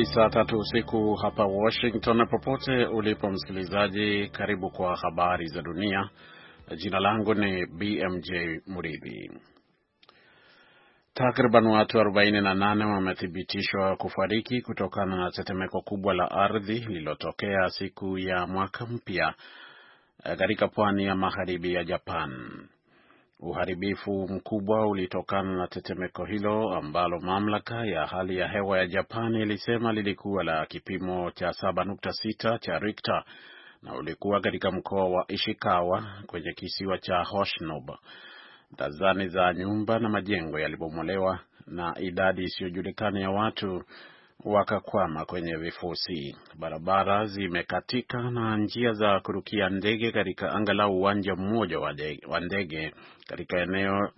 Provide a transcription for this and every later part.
saa 3 usiku hapa Washington. Popote ulipo msikilizaji, karibu kwa habari za dunia. Jina langu ni BMJ Muridhi. Takriban watu 48 wamethibitishwa kufariki kutokana na tetemeko kubwa la ardhi lililotokea siku ya mwaka mpya katika pwani ya magharibi ya Japan. Uharibifu mkubwa ulitokana na tetemeko hilo ambalo mamlaka ya hali ya hewa ya Japan ilisema lilikuwa la kipimo cha 7.6 cha Richter na ulikuwa katika mkoa wa Ishikawa kwenye kisiwa cha Hoshinobu. Dazani za nyumba na majengo yalibomolewa na idadi isiyojulikana ya watu wakakwama kwenye vifusi. Barabara zimekatika na njia za kurukia ndege katika angalau uwanja mmoja wa ndege katika eneo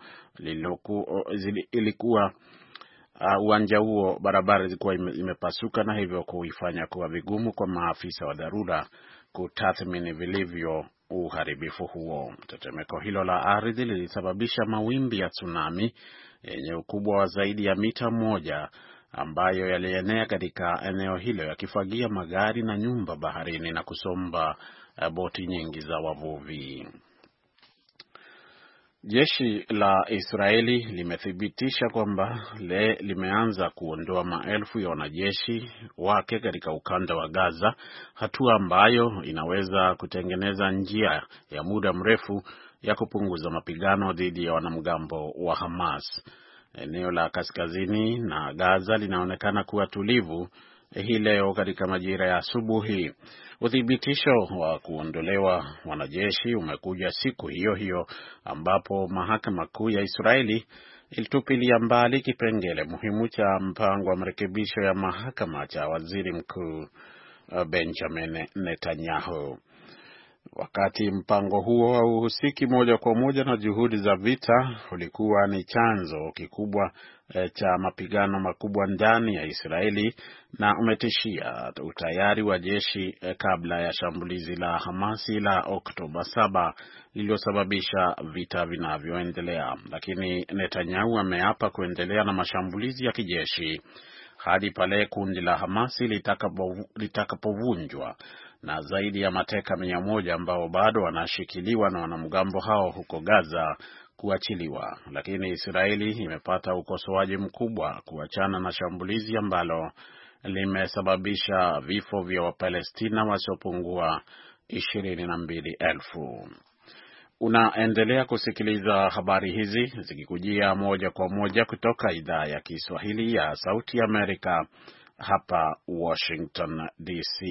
ilikuwa uwanja huo, barabara zilikuwa imepasuka na hivyo kuifanya kuwa vigumu kwa maafisa wa dharura kutathmini vilivyo uharibifu huo. Tetemeko hilo la ardhi lilisababisha mawimbi ya tsunami yenye ukubwa wa zaidi ya mita 1 ambayo yalienea katika eneo hilo yakifagia magari na nyumba baharini na kusomba boti nyingi za wavuvi. Jeshi la Israeli limethibitisha kwamba limeanza kuondoa maelfu ya wanajeshi wake katika ukanda wa Gaza, hatua ambayo inaweza kutengeneza njia ya muda mrefu ya kupunguza mapigano dhidi ya wanamgambo wa Hamas. Eneo la kaskazini na Gaza linaonekana kuwa tulivu hii leo katika majira ya asubuhi. Uthibitisho wa kuondolewa wanajeshi umekuja siku hiyo hiyo ambapo mahakama kuu ya Israeli ilitupilia mbali kipengele muhimu cha mpango wa marekebisho ya mahakama cha waziri mkuu Benjamin Netanyahu. Wakati mpango huo hauhusiki moja kwa moja na juhudi za vita, ulikuwa ni chanzo kikubwa cha mapigano makubwa ndani ya Israeli na umetishia utayari wa jeshi kabla ya shambulizi la Hamasi la Oktoba 7 lililosababisha vita vinavyoendelea. Lakini Netanyahu ameapa kuendelea na mashambulizi ya kijeshi hadi pale kundi la Hamasi litakapovunjwa na zaidi ya mateka 100 ambao bado wanashikiliwa na wanamgambo hao huko Gaza kuachiliwa. Lakini Israeli imepata ukosoaji mkubwa kuachana na shambulizi ambalo limesababisha vifo vya Wapalestina wasiopungua 22,000. Unaendelea kusikiliza habari hizi zikikujia moja kwa moja kutoka idhaa ya Kiswahili ya Sauti ya Amerika hapa Washington DC.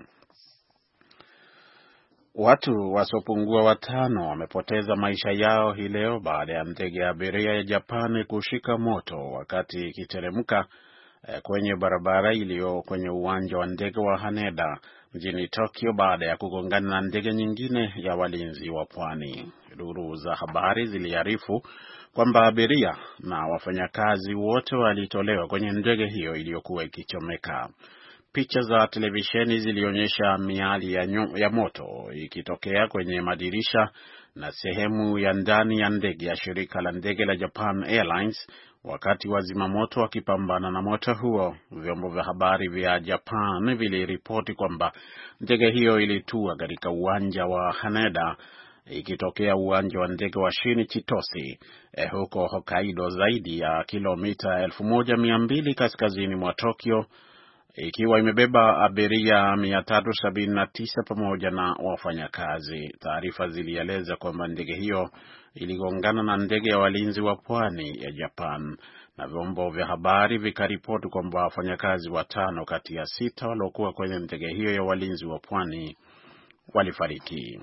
Watu wasiopungua 5 wamepoteza maisha yao hii leo baada ya ndege ya abiria ya Japani kushika moto wakati ikiteremka kwenye barabara iliyo kwenye uwanja wa ndege wa Haneda mjini Tokyo baada ya kugongana na ndege nyingine ya walinzi wa pwani. Duru za habari ziliarifu kwamba abiria na wafanyakazi wote walitolewa kwenye ndege hiyo iliyokuwa ikichomeka. Picha za televisheni zilionyesha miali ya moto ikitokea kwenye madirisha na sehemu ya ndani ya ndege ya shirika la ndege la Japan Airlines wakati wazimamoto wakipambana na moto huo. Vyombo vya habari vya Japan viliripoti kwamba ndege hiyo ilitua katika uwanja wa Haneda ikitokea uwanja wa ndege wa Shin Chitose huko Hokkaido, zaidi ya kilomita 1200 kaskazini mwa Tokyo, ikiwa imebeba abiria 379 pamoja na wafanyakazi. Taarifa zilieleza kwamba ndege hiyo iligongana na ndege ya walinzi wa pwani ya Japan, na vyombo vya habari vikaripoti kwamba wafanyakazi 5 kati ya 6 waliokuwa kwenye ndege hiyo ya walinzi wa pwani walifariki.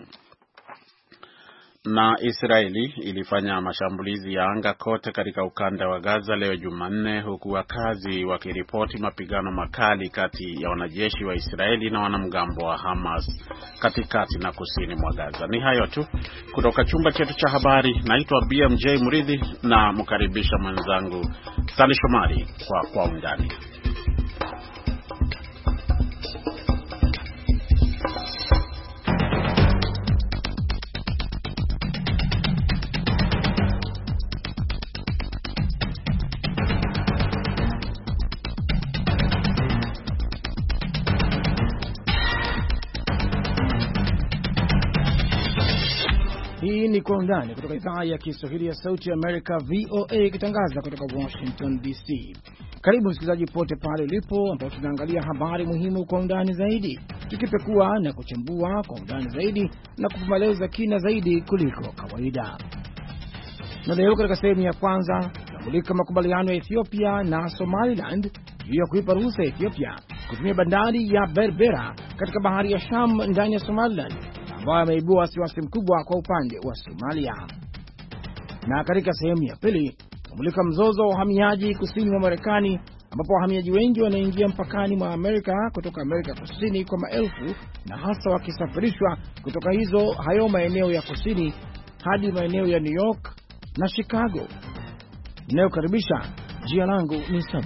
Na Israeli ilifanya mashambulizi ya anga kote katika ukanda wa Gaza leo Jumanne, huku wakazi wakiripoti mapigano makali kati ya wanajeshi wa Israeli na wanamgambo wa Hamas katikati na kusini mwa Gaza. Ni hayo tu kutoka chumba chetu cha habari. Naitwa BMJ Muridhi na mkaribisha mwenzangu Sali Shomari kwa undani. Hii ni Kwa Undani kutoka idhaa ya Kiswahili ya Sauti ya Amerika, VOA, ikitangaza kutoka Washington DC. Karibu msikilizaji pote pale ulipo, ambao tunaangalia habari muhimu kwa undani zaidi, tukipekua na kuchambua kwa undani zaidi na kukumaleza kina zaidi kuliko kawaida. Na leo katika sehemu ya kwanza tunamulika makubaliano ya Ethiopia na Somaliland juu ya kuipa ruhusa Ethiopia kutumia bandari ya Berbera katika bahari ya Sham ndani ya Somaliland, ambayo yameibua wasiwasi mkubwa kwa upande wa Somalia. Na katika sehemu ya pili tunamulika mzozo wa uhamiaji kusini mwa Marekani, ambapo wahamiaji wengi wanaingia mpakani mwa Amerika kutoka Amerika Kusini kwa maelfu, na hasa wakisafirishwa kutoka hayo maeneo ya kusini hadi maeneo ya New York na Chicago. Ninayokaribisha, jina langu ni Sam.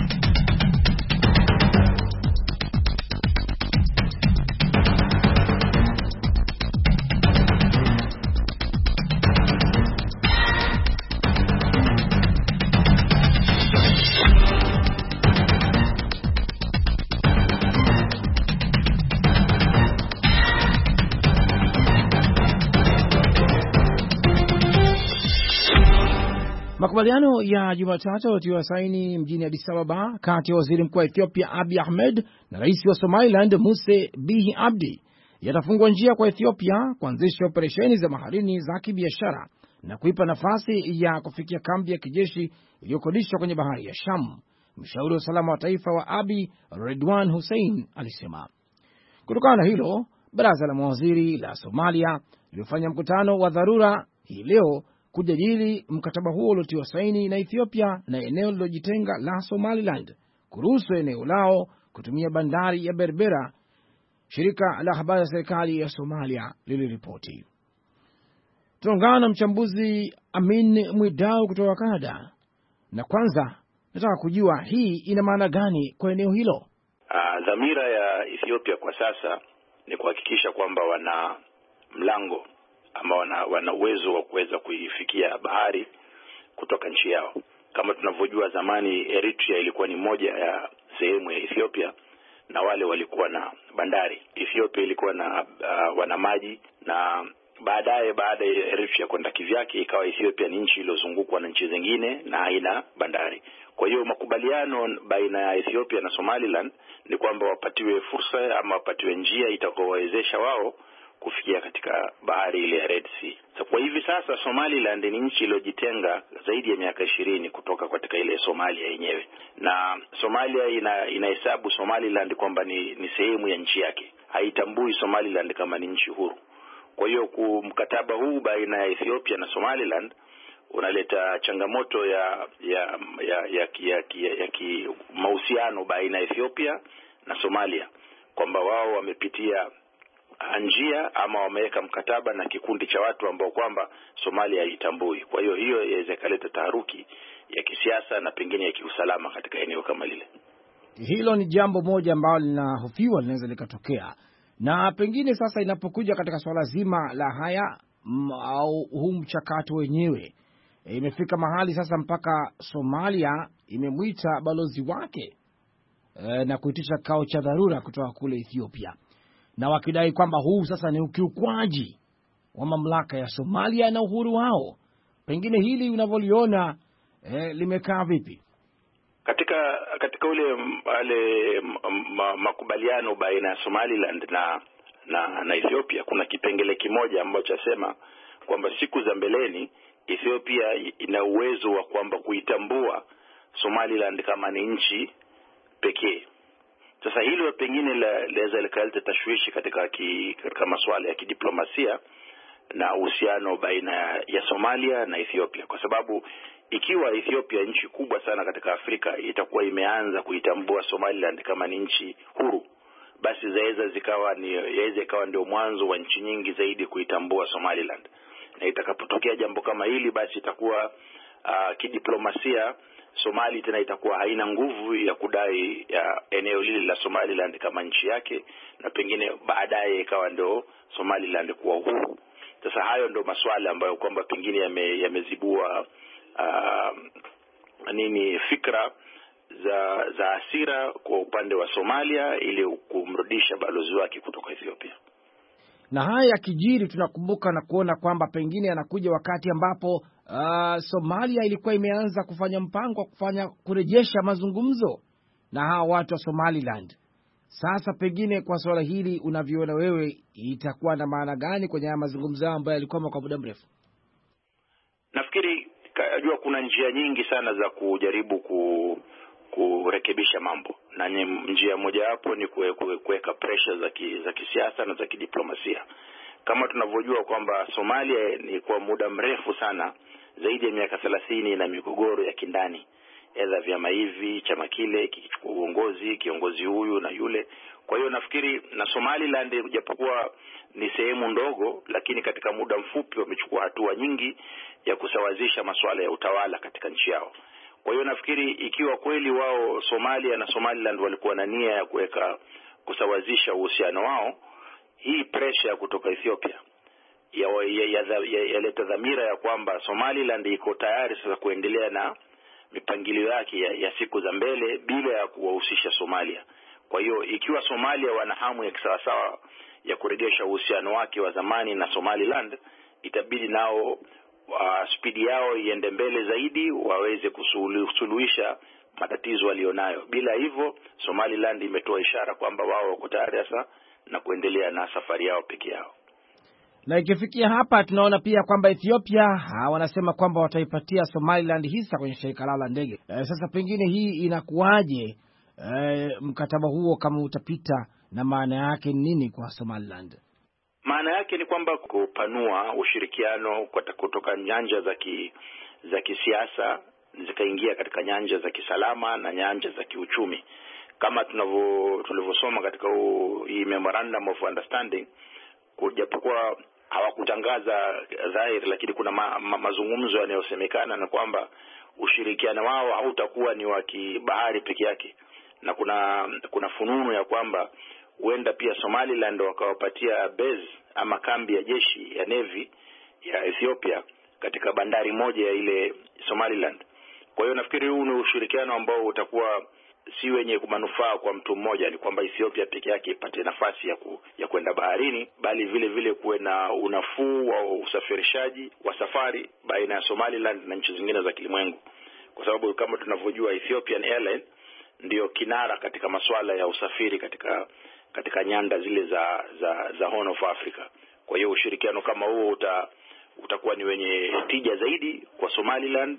Makubaliano ya Jumatatu yaliyotiwa saini mjini Addis Ababa kati ya waziri mkuu wa Ethiopia Abiy Ahmed na rais wa Somaliland Musa Bihi Abdi yatafungua njia kwa Ethiopia kuanzisha operesheni za baharini za kibiashara na kuipa nafasi ya kufikia kambi ya kijeshi iliyokodishwa kwenye bahari ya Sham. Mshauri wa usalama wa taifa wa Abiy, Redwan Hussein, alisema. Kutokana na hilo, baraza la mawaziri la Somalia lilifanya mkutano wa dharura hii leo kujadili mkataba huo uliotiwa saini na Ethiopia na eneo lililojitenga la Somaliland kuruhusu eneo lao kutumia bandari ya Berbera, shirika la habari ya serikali ya Somalia liliripoti. Tunaungana na mchambuzi Amin Mwidau kutoka Canada, na kwanza nataka kujua hii ina maana gani kwa eneo hilo. Dhamira ya Ethiopia kwa sasa ni kuhakikisha kwamba wana mlango ama wana uwezo wa kuweza kuifikia bahari kutoka nchi yao. Kama tunavyojua, zamani Eritrea ilikuwa ni moja ya sehemu ya Ethiopia na wale walikuwa na bandari. Ethiopia ilikuwa na wana maji, na baadaye baada ya Eritrea kwenda kivyake, ikawa Ethiopia ni nchi iliyozungukwa na nchi zingine na haina bandari. Kwa hiyo makubaliano baina ya Ethiopia na Somaliland ni kwamba wapatiwe fursa ama wapatiwe njia itakayowawezesha wao kufikia katika bahari ile ya Red Sea. So, kwa hivi sasa Somaliland ni nchi iliyojitenga zaidi ya miaka 20 kutoka katika ile Somalia yenyewe, na Somalia inahesabu Somaliland kwamba ni sehemu ya nchi yake. Haitambui Somaliland kama ni nchi huru. Kwa hiyo mkataba huu baina ya Ethiopia na Somaliland unaleta changamoto ya mahusiano baina ya Ethiopia na Somalia, kwamba wao wamepitia njia ama wameweka mkataba na kikundi cha watu ambao kwamba Somalia haitambui. Kwa hiyo inaweza kuleta taharuki ya kisiasa na pengine ya kiusalama katika eneo kama lile. Hilo ni jambo moja ambalo linahofiwa linaweza likatokea. Na pengine sasa inapokuja katika swala zima la haya au huu mchakato wenyewe, imefika mahali sasa mpaka Somalia imemwita balozi wake na kuitisha kikao cha dharura kutoka kule Ethiopia, na wakidai kwamba huu sasa ni ukiukwaji wa mamlaka ya Somalia na uhuru wao. Pengine hili unavyoliona limekaa vipi? Katika ule makubaliano baina ya Somaliland na Ethiopia, kuna kipengele kimoja ambacho chasema kwamba siku za mbeleni Ethiopia ina uwezo wa kwamba kuitambua Somaliland kama ni nchi pekee. Sasa hilo pengine laweza likaleta tashwishi katika masuala ya kidiplomasia na uhusiano baina ya Somalia na Ethiopia, kwa sababu ikiwa Ethiopia, nchi kubwa sana katika Afrika, itakuwa imeanza kuitambua Somaliland kama ni nchi huru, basi yaweza ikawa ndio mwanzo wa nchi nyingi zaidi kuitambua Somaliland. Na itakapotokea jambo kama hili, basi itakuwa kidiplomasia Somali tena itakuwa haina nguvu ya kudai eneo lile la Somaliland kama nchi yake, na pengine baadaye ikawa ndio Somaliland kuwa uhuru. Sasa hayo ndio masuala ambayo kwamba pengine yamezibua fikra za hasira kwa upande wa Somalia ili kumrudisha balozi wake kutoka Ethiopia. Na haya yakijiri, tunakumbuka na kuona kwamba pengine anakuja wakati ambapo Somalia ilikuwa imeanza kufanya mpango wa kurejesha mazungumzo na hawa watu wa Somaliland. Sasa pengine kwa swala hili unavyoona wewe, itakuwa na maana gani kwenye haya mazungumzo ambayo yalikuwa kwa muda mrefu? Nafikiri najua kuna njia nyingi sana za kujaribu kurekebisha mambo, na njia moja hapo ni kuweka pressure za kisiasa na za kidiplomasia. Kama tunavyojua kwamba Somalia ni kwa muda mrefu sana, zaidi ya miaka 30, na migogoro ya kindani, aidha vyama hivi, chama kile kikichukua uongozi, kiongozi huyu na yule. Kwa hiyo nafikiri na Somaliland japokuwa ni sehemu ndogo, lakini katika muda mfupi wamechukua hatua nyingi ya kusawazisha masuala ya utawala katika nchi yao. Kwa hiyo nafikiri ikiwa kweli wao Somalia na Somaliland walikuwa na nia ya kusawazisha uhusiano wao, hii pressure kutoka Ethiopia yaleta dhamira ya kwamba Somaliland iko tayari sasa kuendelea na mipangilio yake ya siku za mbele bila ya kuwahusisha Somalia. Kwa hiyo ikiwa Somalia wana hamu ya kisawasawa ya kurejesha uhusiano wake wa zamani na Somaliland, itabidi nao spidi yao iende mbele zaidi, waweze kusuluhisha matatizo walionayo. Bila hivyo Somaliland imetoa ishara kwamba wao wako tayari sasa na kuendelea na safari yao peke yao. Na ikifikia hapa tunaona pia kwamba Ethiopia wanasema kwamba wataipatia Somaliland hisa kwenye shirika lao la ndege. Sasa pengine hii inakuwaje, mkataba huo kama utapita, na maana yake nini kwa Somaliland? Maana yake ni kwamba kupanua ushirikiano kutoka nyanja za kisiasa zikaingia katika nyanja za kisalama na nyanja za kiuchumi. Kama tulivyosoma katika hii memorandum of understanding, japokuwa hawakutangaza dhahiri, lakini kuna mazungumzo yanayosemekana na kwamba ushirikiano wao hautakuwa ni wa kibahari peke yake, na kuna fununu ya kwamba huenda pia Somaliland wakawapatia base ama kambi ya jeshi ya Navy ya Ethiopia katika bandari moja ya ile Somaliland. Kwa hiyo nafikiri huu ni ushirikiano ambao utakuwa si wenye manufaa kwa mtu mmoja, ni kwamba Ethiopia peke yake ipate nafasi ya kwenda baharini, bali vile vile kuwe na unafuu wa usafirishaji wa safari baina ya Somaliland na nchi zingine za kilimwengu, kwa sababu kama tunavyojua Ethiopian Airlines ndio kinara katika masuala ya usafiri katika nyanda zile za Horn of Africa. Kwa hiyo ushirikiano kama huo utakuwa ni wenye tija zaidi kwa Somaliland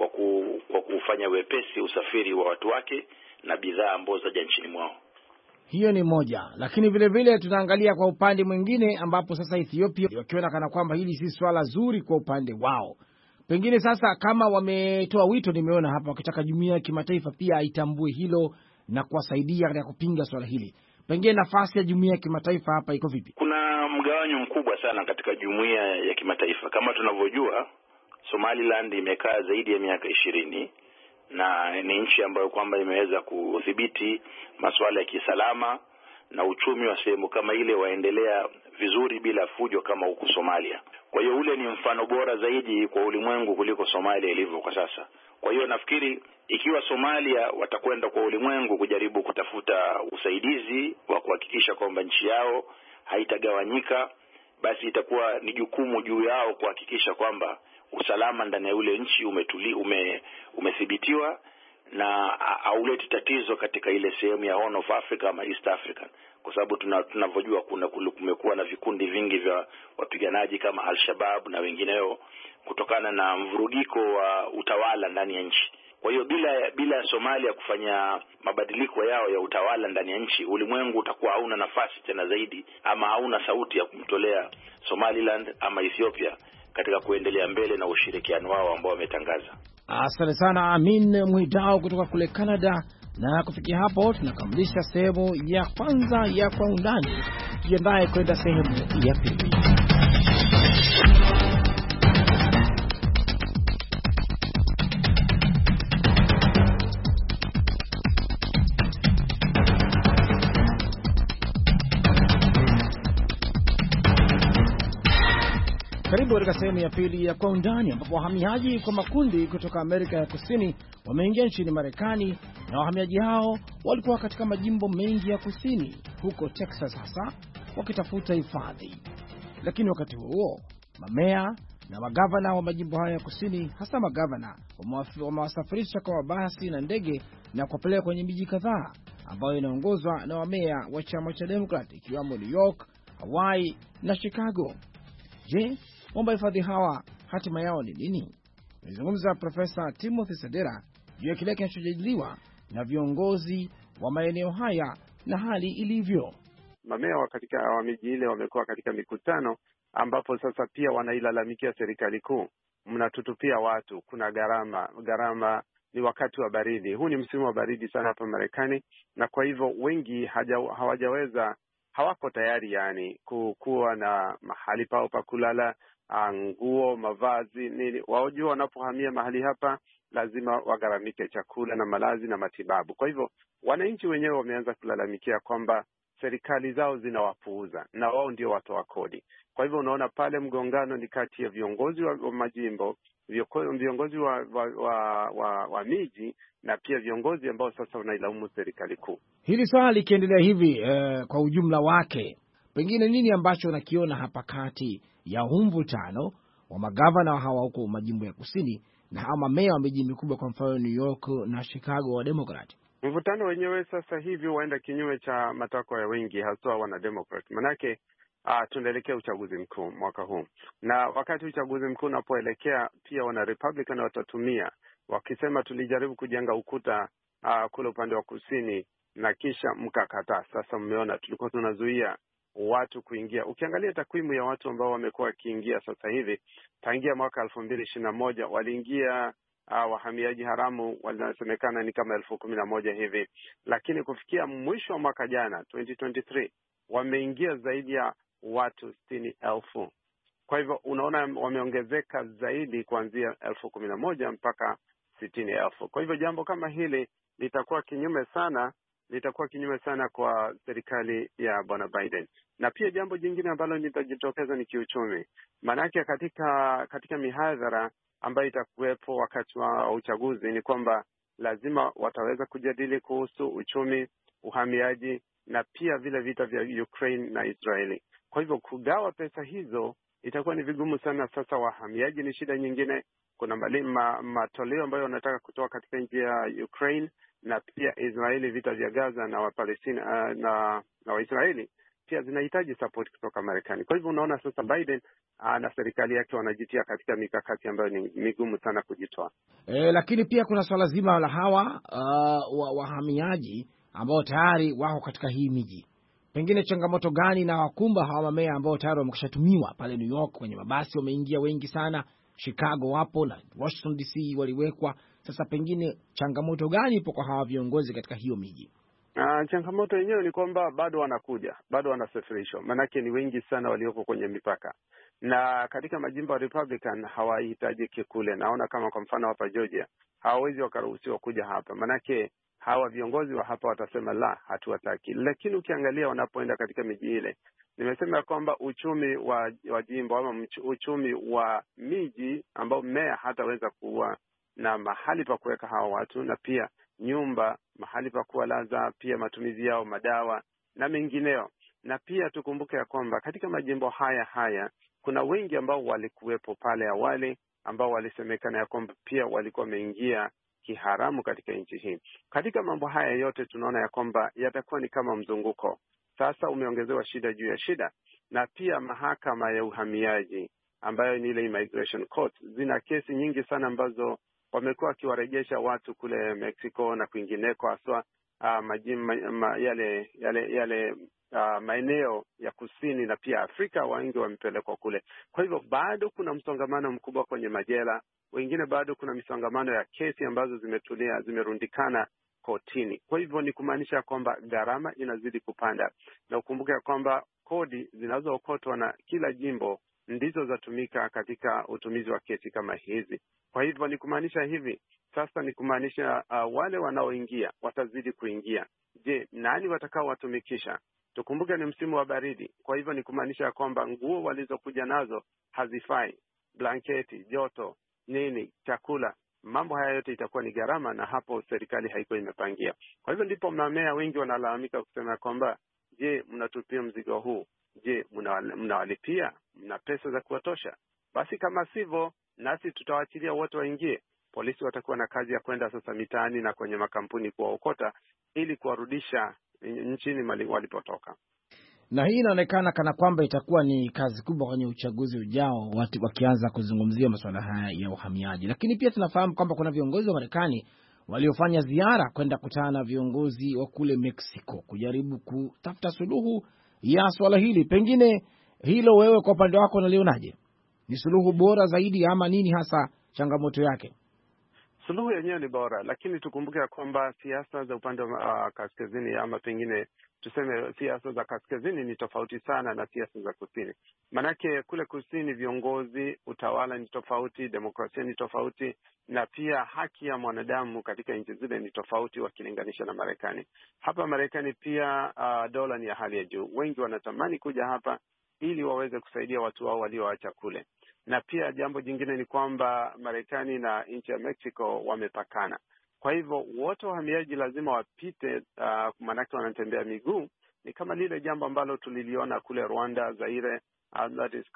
kwa kufanya wepesi usafiri wa watu wake na bidhaa ambazo zaja nchini mwao. Hiyo ni moja, lakini vile vile tunaangalia kwa upande mwingine ambapo sasa Ethiopia wakiona kana kwamba hili si swala zuri kwa upande wao. Pengine sasa kama wametoa wito, nimeona hapa wakitaka jumuiya ya kimataifa pia aitambue hilo na kuwasaidia katika kupinga swala hili. Pengine nafasi ya jumuiya ya kimataifa hapa iko vipi? Kuna mgawanyo mkubwa sana katika jumuiya ya kimataifa. Kama tunavyojua, Somaliland imekaa zaidi ya miaka 20 na ni nchi ambayo kwamba imeweza kudhibiti masuala ya kisalama na uchumi wa sehemu kama ile waendelea vizuri bila fujo kama huko Somalia. Kwa hiyo ule ni mfano bora zaidi kwa ulimwengu kuliko Somalia ilivyo kwa sasa. Kwa hiyo nafikiri ikiwa Somalia watakwenda kwa ulimwengu kujaribu kutafuta usaidizi wa kuhakikisha kwamba nchi yao haitagawanyika, basi itakuwa ni jukumu juu yao kuhakikisha kwamba usalama ndani ya ule nchi umethibitiwa na hauleti tatizo katika ile sehemu ya Horn of Africa ama East Africa, kwa sababu tunavyojua kumekuwa na vikundi vingi vya wapiganaji kama Al-Shabaab na wengineo kutokana na mvurugiko wa utawala ndani ya nchi. Kwa hiyo bila Somalia kufanya mabadiliko yao ya utawala ndani ya nchi, ulimwengu utakuwa hauna nafasi tena zaidi ama hauna sauti ya kumtolea Somaliland ama Ethiopia katika kuendelea mbele na ushirikiano wao ambao wametangaza. Asante sana Amin Mwidao kutoka kule Canada. Na kufikia hapo tunakamilisha sehemu ya kwanza ya Kwa Undani. Tujiandae kwenda sehemu ya pili. Karibu katika sehemu ya pili ya Kwa Undani, ambapo wahamiaji kwa makundi kutoka Amerika ya Kusini wameingia nchini Marekani, na wahamiaji hao walikuwa katika majimbo mengi ya kusini, huko Texas hasa, wakitafuta hifadhi. Lakini wakati huo mamea na magavana wa majimbo hayo ya kusini, hasa magavana, wamewasafirisha kwa mabasi na ndege na kuwapeleka kwenye miji kadhaa ambayo inaongozwa na wamea wa chama cha Democrat, ikiwamo New York, Hawaii na Chicago. Je, waomba hifadhi hawa hatima yao ni nini? Nilizungumza Profesa Timothy Sadera juu ya kile kinachojadiliwa na viongozi wa maeneo haya na hali ilivyo. Mamea katika miji ile wamekuwa katika mikutano ambapo sasa pia wanailalamikia serikali kuu. Mnatutupia watu, kuna gharama, ni wakati wa baridi. Huu ni msimu wa baridi sana hapa Marekani, na kwa hivyo wengi hawako tayari yani kuwa na mahali pao pa kulala, nguo, mavazi, nini. Wajua wanapohamia mahali hapa lazima wagharamike chakula na malazi na matibabu. Kwa hivyo wananchi wenyewe wameanza kulalamikia kwamba serikali zao zinawapuuza na wao ndio watoa kodi. Kwa hivyo unaona pale mgongano ni kati ya viongozi wa majimbo, viongozi wa miji na pia viongozi ambao sasa wanailaumu serikali kuu. Hili swala likiendelea hivi kwa ujumla wake, pengine nini ambacho unakiona hapa kati ya mvutano wa magavana hawa huko majimbo ya kusini na hawa mamea wa miji mikubwa, kwa mfano New York na Chicago wa Democrat? Mvutano wenyewe sasa hivi waenda kinyume cha matakwa ya wengi, haswa wana Democrat. Manake tunaelekea uchaguzi mkuu mwaka huu, na wakati uchaguzi mkuu unapoelekea pia wana Republican watatumia, wakisema tulijaribu kujenga ukuta kule upande wa kusini na kisha mkakataa. Sasa mmeona tulikuwa tunazuia watu kuingia. Ukiangalia takwimu ya watu ambao wamekuwa wakiingia sasa hivi tangia mwaka 2021 waliingia wahamiaji haramu wanasemekana ni kama 11,000 hivi, lakini kufikia mwisho wa mwaka jana 2023 wameingia zaidi ya watu 60,000. Kwa hivyo unaona wameongezeka zaidi kuanzia 11,000 mpaka 60,000. Kwa hivyo jambo kama hili litakuwa kinyume sana kwa serikali ya Bwana Biden. Na pia jambo jingine ambalo litajitokeza ni kiuchumi. Maanake katika mihadhara ambayo itakuwepo wakati wa uchaguzi ni kwamba lazima wataweza kujadili kuhusu uchumi, uhamiaji na pia vile vita vya Ukraine na Israeli. Kwa hivyo kugawa pesa hizo itakuwa ni vigumu sana. Sasa wahamiaji ni shida nyingine. Kuna matoleo ambayo wanataka kutoa katika nchi ya Ukraine, na pia Israeli, vita vya Gaza na Wapalestina na Waisraeli pia zinahitaji support kutoka Marekani. Kwa hivyo unaona sasa Biden na serikali yake wanajitia katika mikakati ambayo ni migumu sana kujitoa. Lakini pia kuna swala zima la hawa wahamiaji ambao tayari wako katika hii miji. Pengine changamoto gani na wakumba hawa mamea ambao tayari wamekushatumiwa pale New York kwenye mabasi, wameingia wengi sana. Chicago wapo na Washington DC waliwekwa. Sasa pengine changamoto gani ipo kwa hawa viongozi katika hiyo miji? Changamoto yenyewe ni kwamba bado wanasafirishwa, manake ni wengi sana walioko kwenye mipaka, na katika majimbo ya Republican hawahitajiki kule. Naona kama kwa mfano hapa Georgia hawawezi wakaruhusiwa kuja hapa, manake hawa viongozi wa hapa watasema la, hatuwataki. Lakini ukiangalia wanapoenda katika miji ile, nimesema kwamba uchumi wa jimbo ama uchumi wa miji ambao meya hataweza kuwa na mahali pa kuweka hawa watu, na pia nyumba, mahali pa kuwalaza, pia matumizi yao, madawa na mengineo. Na pia tukumbuke ya kwamba katika majimbo haya kuna wengi ambao walikuwepo pale awali ambao walisemekana ya kwamba pia walikuwa wameingia kiharamu katika nchi hii. Katika mambo haya yote tunaona ya kwamba yatakuwa ni kama mzunguko. Sasa umeongezewa shida juu ya shida, na pia mahakama ya uhamiaji ambayo ni ile immigration court zina kesi nyingi sana ambazo wamekuwa wakiwarejesha watu kule Mexico na kwingineko, haswa maeneo ya kusini na pia Afrika, wengi wamepelekwa kule. Kwa hivyo bado kuna msongamano mkubwa kwenye majela, wengine bado kuna misongamano ya kesi ambazo zimerundikana kotini. Kwa hivyo ni kumaanisha kwamba gharama inazidi kupanda, na ukumbuke kwamba kodi zinazookotwa na kila jimbo ndizo zatumika katika utumizi wa kesi kama hizi. Kwa hivyo ni kumaanisha hivi sasa, ni kumaanisha wale wanaoingia watazidi kuingia. Je, nani watakao watumikisha? Tukumbuke ni msimu wa baridi. Kwa hivyo ni kumaanisha kwamba nguo walizokuja nazo hazifai, blanketi, joto, nini, chakula, mambo haya yote itakuwa ni gharama, na hapo serikali haiko imepangia. Kwa hivyo ndipo mamea wengi wanalalamika kusema kwamba je, mnatupia mzigo huu? Je, mnawalipia? Mna pesa za kuwatosha? Basi kama sivyo, nasi tutawaachilia wote waingie. Polisi watakuwa na kazi ya kwenda sasa mitaani na kwenye makampuni kuwaokota ili kuwarudisha nchini walipotoka. Na hii inaonekana kana kwamba itakuwa ni kazi kubwa kwenye uchaguzi ujao, watu wakianza kuzungumzia masuala haya ya uhamiaji. Lakini pia tunafahamu kwamba kuna viongozi wa Marekani waliofanya ziara kwenda kutana na viongozi wa kule Mexico kujaribu kutafuta suluhu ya swala hili. Pengine hilo wewe kwa upande wako unalionaje? Ni suluhu bora zaidi ama nini hasa changamoto yake? Suluhu yenyewe ni bora, lakini tukumbuke ya kwamba siasa za upande wa kaskazini, ama pengine tuseme siasa za kaskazini ni tofauti sana na siasa za kusini. Manake kule kusini viongozi, utawala ni tofauti, demokrasia ni tofauti, na pia haki ya mwanadamu katika nchi zile ni tofauti wakilinganisha na Marekani. Hapa Marekani pia dola ni ya hali ya juu. Wengi wanatamani kuja hapa ili waweze kusaidia watu wao walioacha kule. Na pia jambo jingine ni kwamba Marekani na nchi ya Mexico wamepakana. Kwa hivyo wote wahamiaji lazima wapite, manake wanatembea miguu. Ni kama lile jambo ambalo tuliliona kule Rwanda, Zaire, that is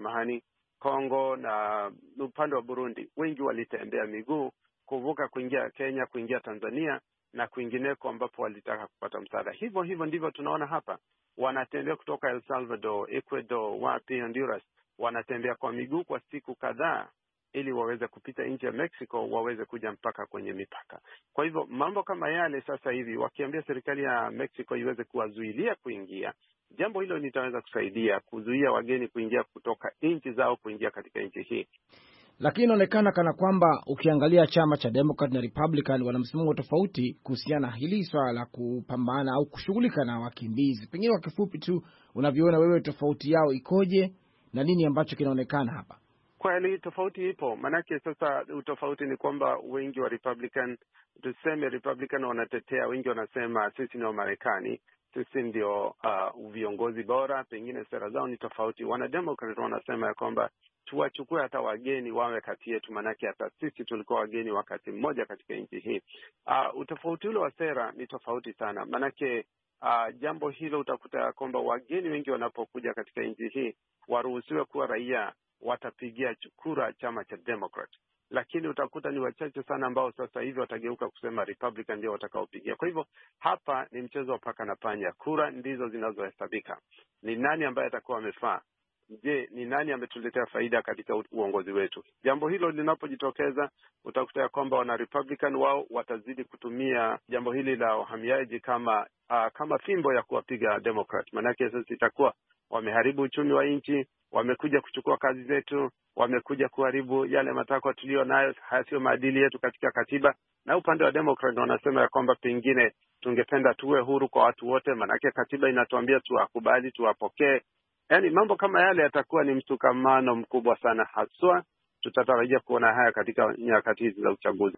Kongo na upande wa Burundi. Wengi walitembea miguu kuvuka kuingia Kenya, kuingia Tanzania na kwingineko ambapo walitaka kupata msaada. Hivyo ndivyo tunaona hapa. Wanatembea kutoka El Salvador, Ecuador, wapi, Honduras. Wanatembea kwa miguu kwa siku kadhaa ili waweze kupita nje ya Mexico, waweze kuja mpaka kwenye mipaka. Kwa hivyo mambo kama yale sasa hivi wakiambia serikali ya Mexico iweze kuwazuilia kuingia, jambo hilo litaweza kusaidia kuzuia wageni kuingia kutoka nchi zao kuingia katika nchi hii. Lakini inaonekana kana kwamba ukiangalia chama cha Democrat na Republican wana msimamo tofauti kuhusiana hili swala la kupambana au kushughulika na wakimbizi. Pengine kwa kifupi tu unavyoona wewe tofauti yao ikoje na nini ambacho kinaonekana hapa? Kweli tofauti ipo. Manake sasa utofauti ni kwamba wengi wa Republican, tuseme Republican wanatetea, wengi wanasema sisi ni wa Marekani, sisi ndio viongozi bora, pengine sera zao ni tofauti. Wana Democrat wanasema ya kwamba tuwachukue hata wageni wawe kati yetu, manake hata sisi tulikuwa wageni wakati mmoja katika nchi hii. Utofauti ule wa sera ni tofauti sana. Manake jambo hilo utakuta kwamba wageni wengi wanapokuja katika nchi hii waruhusiwe kuwa raia, watapigia kura chama cha Democrat. Lakini utakuta ni wachache sana ambao sasa hivi watageuka kusema Republican ndio watakaopigia. Kwa hivyo hapa ni mchezo wa paka na panya. Kura ndizo zinazohesabika. Ni nani ambaye atakuwa amefaa? Je, ni nani ametuletea faida katika uongozi wetu? Jambo hilo linapojitokeza utakuta kwamba wana Republican wao watazidi kutumia jambo hili la uhamiaji kama fimbo ya kuwapiga Democrat. Maanake sasa itakuwa wameharibu uchumi wa nchi, wamekuja kuchukua kazi zetu, wamekuja kuharibu yale matakwa tulio nayo, haya sio maadili yetu katika katiba. Na upande wa Democrat wanasema ya kwamba pengine tungependa tuwe huru kwa watu wote, manake katiba inatuambia tuwakubali, tuwapokee. Yaani mambo kama yale yatakuwa ni msukamano mkubwa sana, haswa tutatarajia kuona haya katika nyakati hizi za uchaguzi.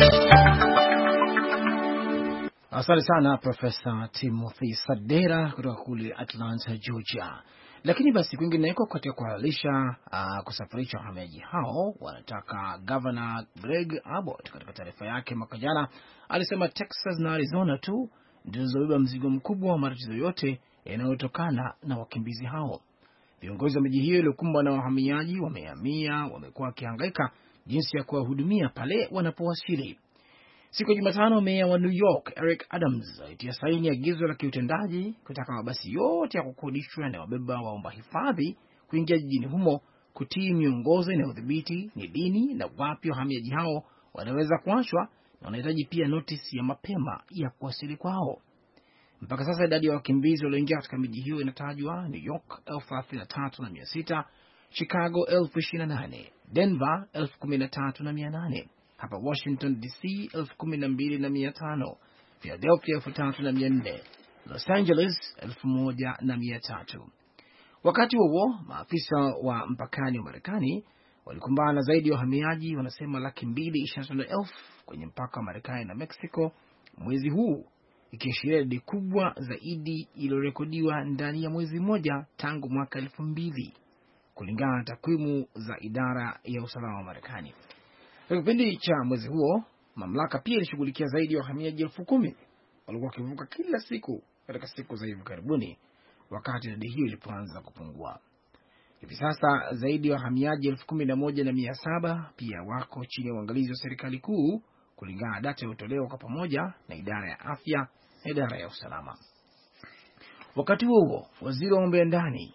Asante sana Profesa Timothy Sadera kutoka kule Atlanta, Georgia. Lakini basi kwingineko katika kuhalalisha kusafirisha wahamiaji hao, wanataka Governor Greg Abbott katika taarifa yake mwaka jana alisema Texas na Arizona tu ndizo zilizobeba mzigo mkubwa wa matatizo yote yanayotokana na wakimbizi hao. Viongozi wa miji hiyo iliyokumbwa na wahamiaji wamekuwa wakihangaika jinsi ya kuwahudumia pale wanapowasili. Siku ya Jumatano, meya wa New York Eric Adams alitia saini agizo la kiutendaji kutaka mabasi yote ya kukodishwa yanayobeba waomba hifadhi kuingia jijini humo kutii miongozo inayodhibiti ni dini na wapi wahamiaji hao wanaweza kuachwa, na wanahitaji pia notisi ya mapema ya kuwasili kwao. Mpaka sasa idadi ya wakimbizi walioingia katika miji hiyo inatajwa: New York 33,600, Chicago 28,000, Denver 13,800, hapa Washington DC 12,500, Philadelphia 3,400, Los Angeles 1,300. Wakati huo maafisa wa mpakani wa Marekani walikumbana na zaidi ya wahamiaji wanasema 225,000 kwenye mpaka wa Marekani na Mexico mwezi huu, ikiashiria idadi kubwa zaidi iliyorekodiwa ndani ya mwezi mmoja tangu mwaka 2000 kulingana na takwimu za idara ya usalama wa Marekani. Katika kipindi cha mwezi huo, mamlaka pia ilishughulikia zaidi ya wahamiaji 10,000 walikuwa wakivuka kila siku katika siku za hivi karibuni, wakati idadi hiyo ilipoanza kupungua. Hivi sasa zaidi ya wahamiaji 11,700 pia wako chini ya uangalizi wa serikali kuu, kulingana na data iliyotolewa kwa pamoja na idara ya afya na idara ya usalama. Wakati huo waziri wa mambo ya ndani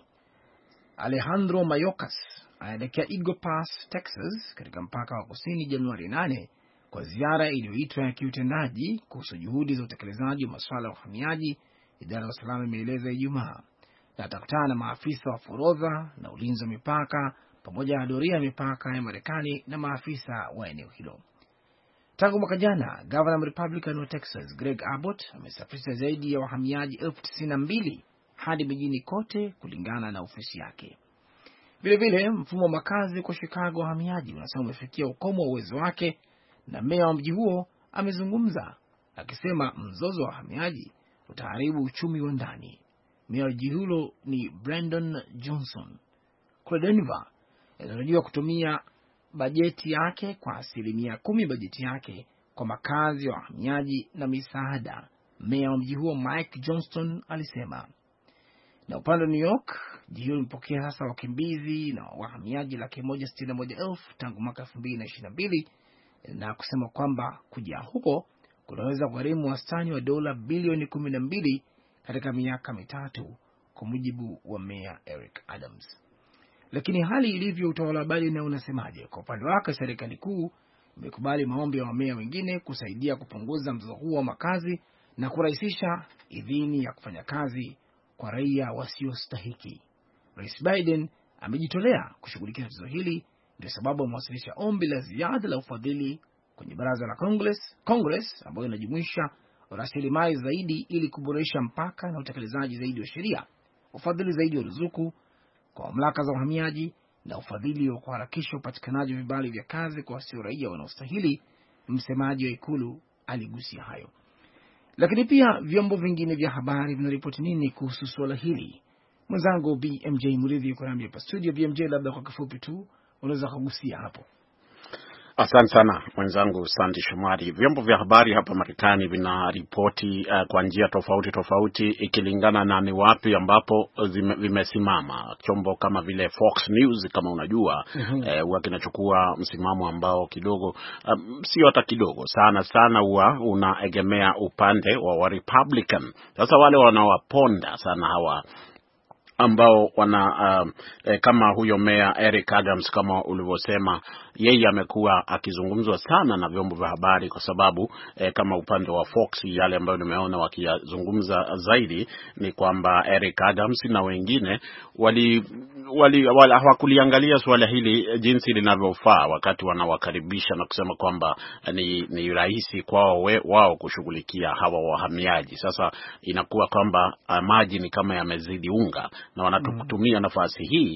Alejandro Mayorkas anaelekea Eagle Pass, Texas, katika mpaka wa kusini Januari 8 kwa ziara iliyoitwa ya kiutendaji kuhusu juhudi za utekelezaji wa masuala ya uhamiaji, idara ya usalama imeeleza Ijumaa, na atakutana na maafisa wa forodha na ulinzi wa mipaka pamoja na doria ya mipaka ya Marekani na maafisa wa eneo hilo. Tangu mwaka jana, Governor Republican wa Texas Greg Abbott amesafirisha zaidi ya wahamiaji 92,000 hadi mijini kote, kulingana na ofisi yake. Vile vile mfumo wa makazi kwa Chicago wahamiaji unasema umefikia ukomo wa uwezo wake, na meya wa mji huo amezungumza akisema mzozo wa wahamiaji utaharibu uchumi wa ndani. Meya wa mji huo ni Brandon Johnson. Kwa Denver inatarajiwa kutumia bajeti yake kwa 10% bajeti yake kwa makazi ya wahamiaji na misaada, meya wa mji huo Mike Johnston alisema. Na upande wa New York, mji huo limepokea sasa wakimbizi na wahamiaji 161,000 tangu mwaka 2022, na kusema kwamba kuja huko kunaweza kugharimu wastani wa dola bilioni 12 katika miaka mitatu, kwa mujibu wa meya Eric Adams. Lakini hali ilivyo utawala wa Biden na unasemaje? Kwa upande wake, serikali kuu imekubali maombi ya wameya wengine kusaidia kupunguza mzozo huo wa makazi na kurahisisha idhini ya kufanya kazi kwa raia wasiostahiki. Rais Biden amejitolea kushughulikia tatizo hili, ndio sababu amewasilisha ombi la ziada la ufadhili kwenye baraza la Congress ambayo inajumuisha rasilimali zaidi ili kuboresha mpaka na utekelezaji zaidi wa sheria, ufadhili zaidi wa ruzuku kwa mamlaka za uhamiaji na ufadhili wa kuharakisha upatikanaji wa vibali vya kazi kwa wasio raia wanaostahili. Msemaji wa ikulu aligusia hayo. Lakini pia vyombo vingine vya habari vinaripoti nini kuhusu suala hili? Mwenzangu BMJ Muridhi yuko nami hapa studio. BMJ, labda kwa kifupi tu unaweza kugusia hapo. Asante sana mwenzangu Sandy Shomari. Vyombo vya habari hapa Marekani vinaripoti kwa njia tofauti ikilingana na ni wapi ambapo vimesimama. Chombo kama vile Fox News, kama unajua, huwa kinachukua msimamo ambao kidogo sio hata kidogo, sana huwa unaegemea upande wa Republican. Sasa wale wanawaponda sana hawa ambao wana kama huyo Mayor Eric Adams, kama ulivyosema, yeye amekuwa akizungumzwa sana na vyombo vya habari kwa sababu kama upande wa Fox, yale ambayo nimeona wakizungumza zaidi ni kwamba Eric Adams na wengine hawakuliangalia swala hili jinsi linavyofaa wakati wanawakaribisha na kusema kwamba ni rahisi kwao wao kushughulikia hawa wahamiaji. Sasa inakuwa kwamba maji ni kama yamezidi unga, na wanatutumia nafasi hii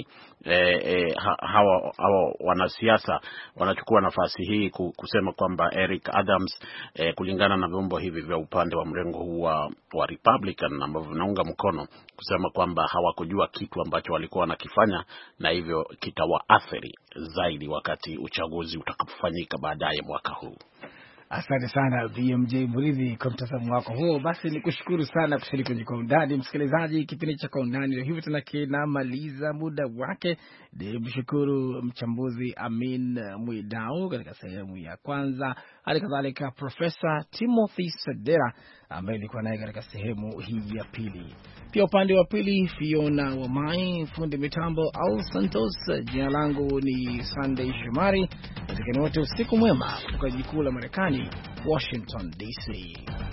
hawa wanasiasa wanachukua nafasi hii kusema kwamba Eric Adams, kulingana na vyombo hivi vya upande wa mrengo huu wa Republican ambao vinaunga mkono, kusema kwamba hawakujua kitu ambacho walikuwa wanakifanya, na hivyo kitawaathiri zaidi wakati uchaguzi utakapofanyika baadaye mwaka huu. Asante sana BMJ Muridhi kwa mtazamo wako huo. Basi nikushukuru sana kushiriki kwenye Kwa Undani. Msikilizaji, kipindi cha Kwa Undani leo hivi tena kinamaliza muda wake. Nimshukuru mchambuzi Amin Mwidau katika sehemu ya kwanza, hali kadhalika Profesa Timothy Sadera ambaye nilikuwa naye katika sehemu hii ya pili. Pia upande wa pili Fiona Wamai, fundi mitambo Al Santos. Jina langu ni Sunday Shomari. Wote usiku mwema kutoka jiji kuu la Marekani, Washington DC.